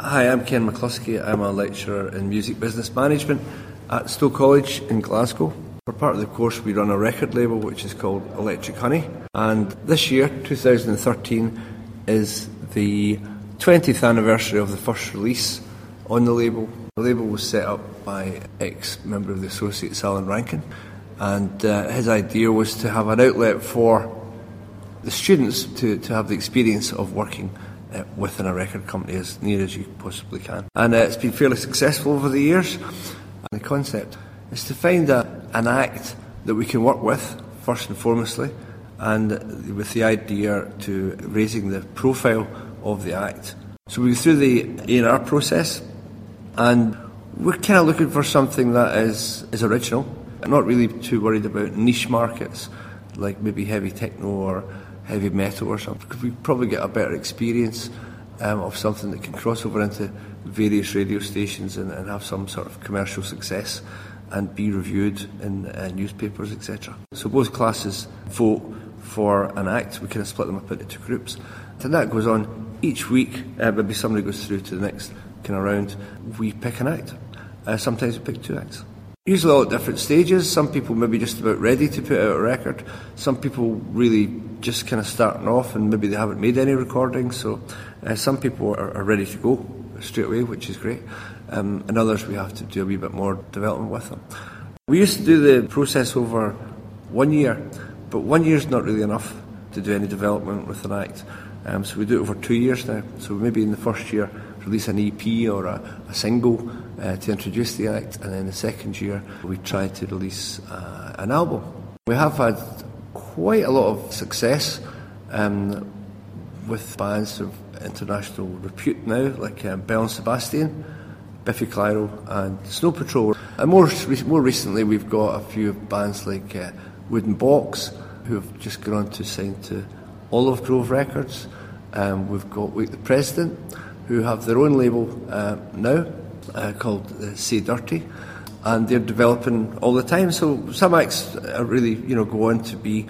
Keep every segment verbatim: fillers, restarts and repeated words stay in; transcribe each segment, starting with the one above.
Hi, I'm Ken McCluskey. I'm a lecturer in Music Business Management at Stowe College in Glasgow. For part of the course we run a record label which is called Electric Honey, and this year, two thousand thirteen, is the twentieth anniversary of the first release on the label. The label was set up by ex-member of the Associates Alan Rankin, and uh, his idea was to have an outlet for the students to, to have the experience of working uh, within a record company as near as you possibly can. And uh, it's been fairly successful over the years. And the concept is to find a, an act that we can work with, first and foremostly, and with the idea to raising the profile of the act. So we go through the A and R process, and we're kind of looking for something that is, is original. I'm not really too worried about niche markets, like maybe heavy techno or heavy metal or something, because we probably get a better experience um, of something that can cross over into various radio stations and, and have some sort of commercial success and be reviewed in uh, newspapers, et cetera. So both classes vote for an act. We kind of split them up into two groups. And that goes on each week. Uh, maybe somebody goes through to the next kind of round. We pick an act. Uh, sometimes we pick two acts. Usually all at different stages. Some people maybe just about ready to put out a record. Some people really just kind of starting off and maybe they haven't made any recordings. So uh, some people are, are ready to go straight away, which is great. Um, and others we have to do a wee bit more development with them. We used to do the process over one year, but one year's not really enough to do any development with an act. Um, so we do it over two years now. So maybe in the first year release an E P or a, a single uh, to introduce the act, and then the second year we try to release uh, an album. We have had quite a lot of success um, with bands of international repute now, like um, Belle and Sebastian, Biffy Clyro and Snow Patrol. And more, more recently we've got a few bands like uh, Wooden Box, who have just gone on to sign to Olive Grove Records. Um, we've got Wake the President, who have their own label uh, now uh, called uh, Say Dirty, and they're developing all the time. So some acts are really, you know, go on to be,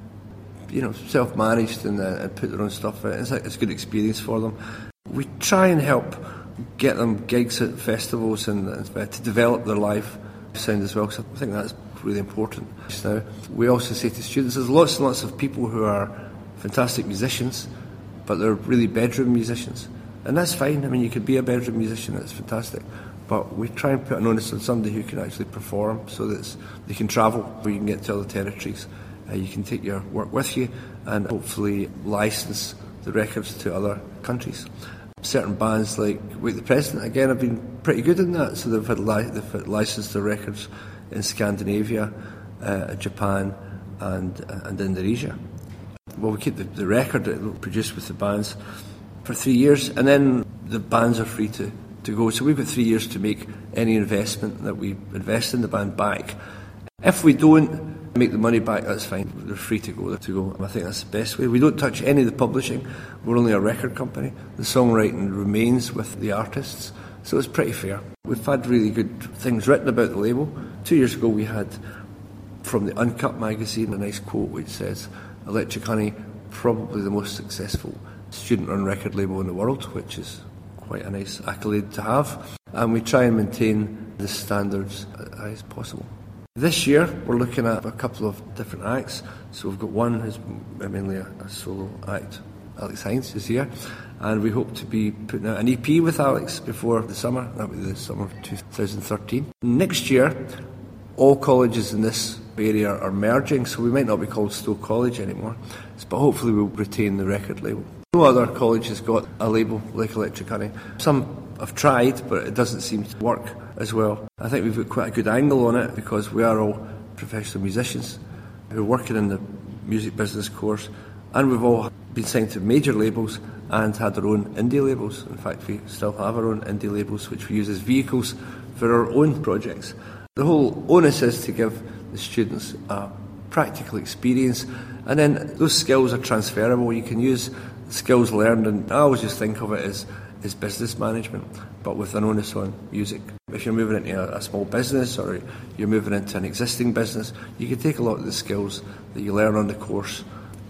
you know, self-managed and, uh, and put their own stuff out. It's, it's a good experience for them. We try and help get them gigs at festivals and, and uh, to develop their live sound as well, so I think that's really important. Now, we also say to students, there's lots and lots of people who are fantastic musicians, but they're really bedroom musicians. And that's fine. I mean, you could be a bedroom musician, that's fantastic. But we try and put an onus on somebody who can actually perform so that they can travel, where you can get to other territories. Uh, you can take your work with you and hopefully license the records to other countries. Certain bands like Wake the President, again, have been pretty good in that. So they've had, li- they've had licensed their records in Scandinavia, uh, Japan and, uh, and Indonesia. Well, we keep the, the record produced with the bands for three years, and then the bands are free to, to go. So we've got three years to make any investment that we invest in the band back. If we don't make the money back, that's fine. They're free to go. To go. I think that's the best way. We don't touch any of the publishing. We're only a record company. The songwriting remains with the artists, so it's pretty fair. We've had really good things written about the label. Two years ago we had, from the Uncut magazine, a nice quote which says, Electric Honey, probably the most successful student-run record label in the world, which is quite a nice accolade to have. And we try and maintain the standards as high as possible. This year we're looking at a couple of different acts. So we've got one who's mainly a, a solo act. Alex Hines is here, and we hope to be putting out an E P with Alex before the summer. That'll be the summer of two thousand thirteen. Next year, all colleges in this area are merging, so we might not be called Stowe College anymore, but hopefully we'll retain the record label. No other college has got a label like Electric Honey. Some have tried, but it doesn't seem to work as well. I think we've got quite a good angle on it because we are all professional musicians who are working in the music business course, and we've all been signed to major labels and had our own indie labels. In fact, we still have our own indie labels, which we use as vehicles for our own projects. The whole onus is to give the students a practical experience, and then those skills are transferable. You can use skills learned, and I always just think of it as, as business management, but with an onus on music. If you're moving into a, a small business or you're moving into an existing business, you can take a lot of the skills that you learn on the course with you.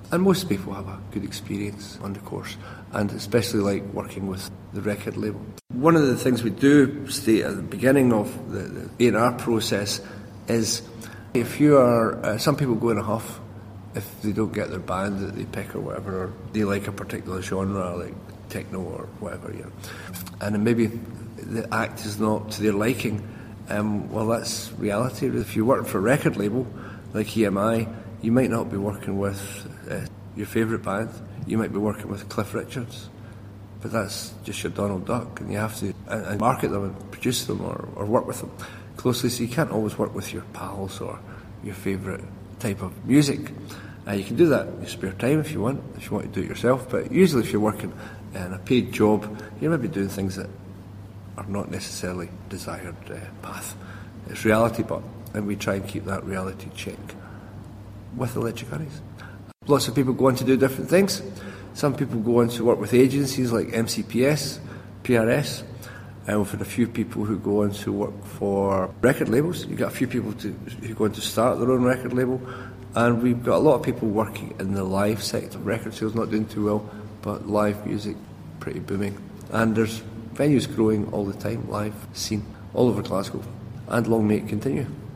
And most people have a good experience on the course, and especially like working with the record label. One of the things we do state at the beginning of the, the A and R process is if you are, uh, some people go in a huff if they don't get their band that they pick or whatever, or they like a particular genre like techno or whatever, you know, and then maybe the act is not to their liking. Um, well, that's reality. If you work for a record label like E M I, you might not be working with uh, your favourite band. You might be working with Cliff Richards, but that's just your Donald Duck, and you have to and, and market them and produce them or, or work with them closely. So you can't always work with your pals or your favourite type of music. Uh, you can do that in your spare time if you want, if you want to do it yourself. But usually, if you're working in a paid job, you might be doing things that are not necessarily desired uh, path. It's reality, but and we try and keep that reality check with Electric Honeys. Lots of people go on to do different things. Some people go on to work with agencies like M C P S, P R S, and we've had a few people who go on to work for record labels. You've got a few people to, who go on to start their own record label, and we've got a lot of people working in the live sector. Record sales not doing too well, but live music pretty booming. And there's venues growing all the time, live scene all over Glasgow, and long may it continue.